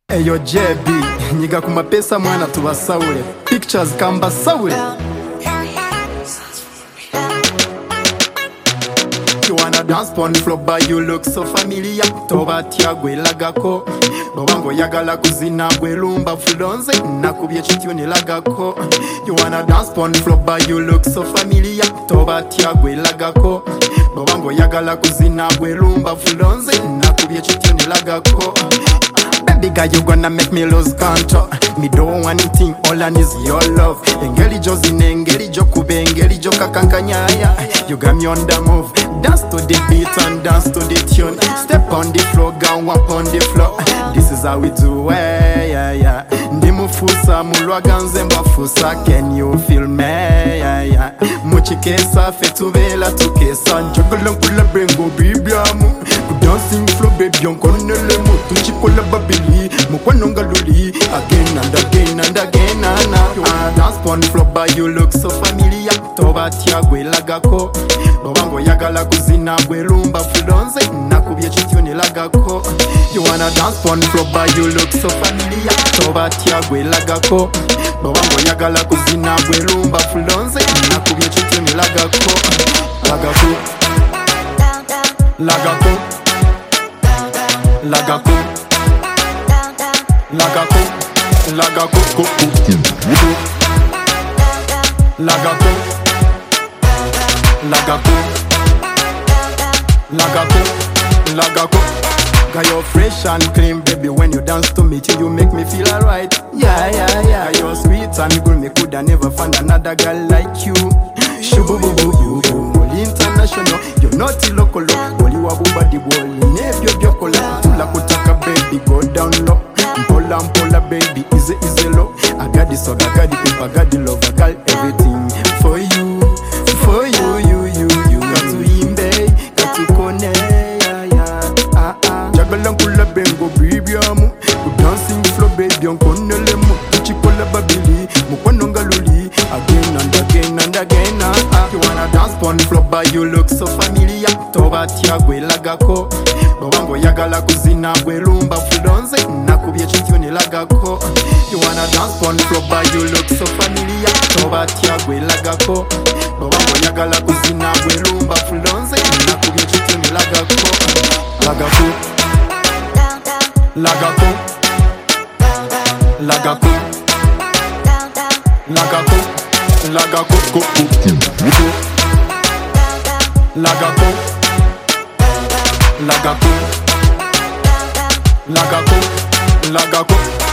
Eyo JB, nyiga ku mapesa mwana tubasawule. Pictures kamba sawule. You wanna dance pon the floor but you look so familiar. Toba tiagwe lagako. Babango yagala kuzina gwe lumba fulonze. Nakubye chituni lagako. You wanna dance pon the floor but you look so familiar. Toba tiagwe lagako. Babango yagala kuzina gwe lumba fulonze. Nakubye chituni lagako. Baby girl, you gonna make me lose control. Me don't want anything, all I need is your love. Engeli jo zine, engeli jo kube, engeli jo kakankanyaya. You got me on the move. Dance to the beat and dance to the tune. Step on the floor, go up on the floor. This is how we do it, yeah, yeah. Ndimufusa, mulwa ganze mbafusa. Can you feel me, yeah, yeah. Muchikesa, fetuvela tukesa. Njogolo nkula bengo bibiamu. Dancing floor, baby, on konele mu. Tuchipola babili, mukwanonga luli. Again and again and again and again. Dance pon the floor, but you look so familiar. Toba tiagwe lagako. Babango yagala kuzina gwe lumba fulonze. Nakubye chituni lagako. You wanna dance pon the floor, but you look so familiar. Toba tiagwe lagako. Babango yagala kuzina gwe lumba fulonze. Nakubye chituni lagako. Lagako. Lagako. Lagako. Lagako. Lagako. Lagako. Lagako. Lagako. Lagako. Got you fresh and clean, baby. When you dance to me, till you make me feel alright. Yeah, yeah, yeah. You're sweet and good. Me coulda never find another girl like you. Shubu-bu-bu-bu-bu. Only international. You're not local. Only wabumba di wall. Nebyo byokola. Tula kutaka, baby. Go down low. Mpola mpola, baby. Easy easy low. I got the swag, I got the pimp, I got the love, I got everything for you. For you, you got to imbe, got to kone, yeah, yeah. Jagalang kula bengo, baby, amu. Ku dancing floor, baby, on konele mu. Tuchipola babili, mukwanonga luli. Again and again and again, You wanna dance pon the floor, but you look so familiar. Toba tiagwe lagako. Babango yagala kuzina gwe lumba fulonze. Nakubye chituni lagako. You wanna dance pon the floor, but you look so familiar. Toba tiagwe lagako. Babango yagala kuzina gwe lumba fulonze. Nakubye chituni lagako. Lagako. Lagako. Lagako. Lagako. Lagako. Lagako. Lagako. Lagako. Lagako.